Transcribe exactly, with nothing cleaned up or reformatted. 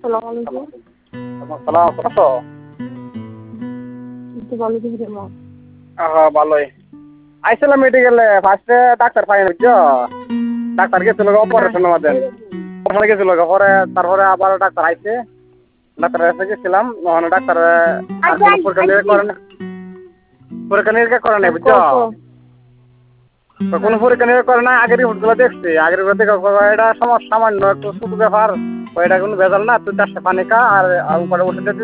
আসসালামু আলাইকুম। সালাম কেমন আছো? একটু ভালো দেখে দেবো। হ্যাঁ ভালোই। আইছিলাম মেডিকেলে ফার্স্টে ডাক্তার পাই না বুঝছো, ডাক্তার গেছিল অপারেশনের মধ্যে অপারেশনে গেছিল পরে তারপরে আবার ডাক্তার আইছে, ডাক্তার কাছে গেছিলাম ওখানে ডাক্তার আর কোনো পরীক্ষা নিরীক্ষা করে না, পরীক্ষা নিরীক্ষা করে নাই বুঝছো, তো কোনো পরীক্ষা নিরীক্ষা করে না। আগের রিপোর্টগুলো দেখছি, আগের রিপোর্ট দেখে এটা সমস্যা সামান্য একটু ছোট ব্যাপার, এটা কোনো ভেজাল না, তুই চারটে পানি খা আর উপরে ওষুধ